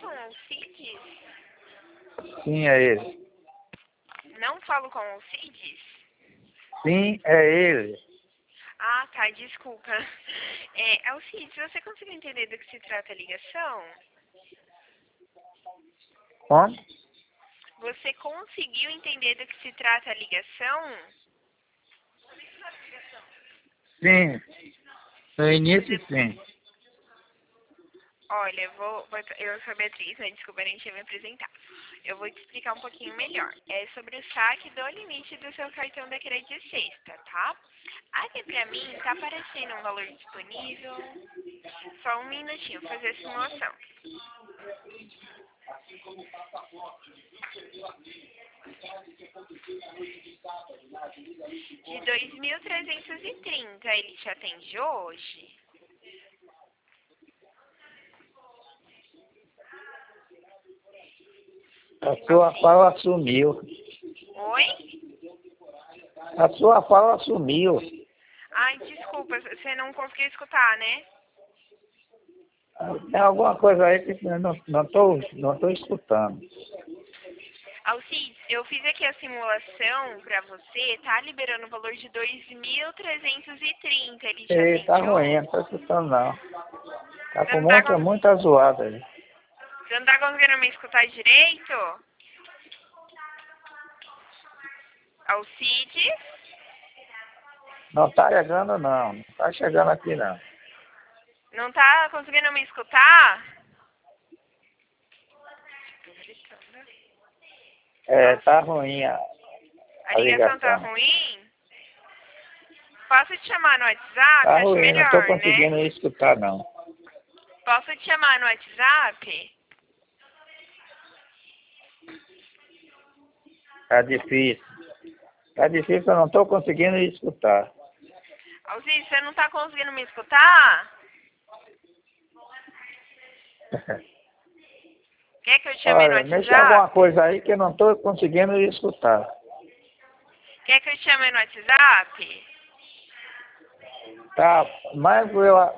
com o Alcides? Sim, é ele. Não falo com o Alcides? Sim, é ele. Ah, tá, desculpa. Alcides, você conseguiu entender do que se trata a ligação? Como? Você conseguiu entender do que se trata a ligação? Sim. No início, sim. Olha, eu sou a Beatriz, né? Desculpa, nem tinha me apresentar. Eu vou te explicar um pouquinho melhor. É sobre o saque do limite do seu cartão da crédito sexta, tá? Aqui pra mim tá aparecendo um valor disponível. Só um minutinho, fazer a simulação. De 2.330, ele te atende hoje? A sua fala sumiu. Oi? A sua fala sumiu. Ai, desculpa, você não conseguiu escutar, né? Tem alguma coisa aí que eu não tô escutando. Alcides, eu fiz aqui a simulação pra você, tá liberando o valor de 2.330, ele te Ei, tá atende ruim, hoje? não tô escutando não. Tá Você com não tá, muita zoada aí. você não tá conseguindo me escutar direito? Alcides? Não tá chegando não. Não tá chegando aqui não. Não tá conseguindo me escutar? Tô gritando. É, tá ruim A a ligação tá ligação. ruim? Posso te chamar no WhatsApp? Tá Acho ruim, não tô melhor, né? conseguindo escutar não. Posso te chamar no WhatsApp? Tá difícil. Tá difícil, eu não tô conseguindo escutar. Alcides, você não tá conseguindo me escutar? Quer que eu te chame no Olha, mexe alguma WhatsApp? coisa aí que eu não tô conseguindo escutar. Quer que eu te chame no WhatsApp? Tá, mas eu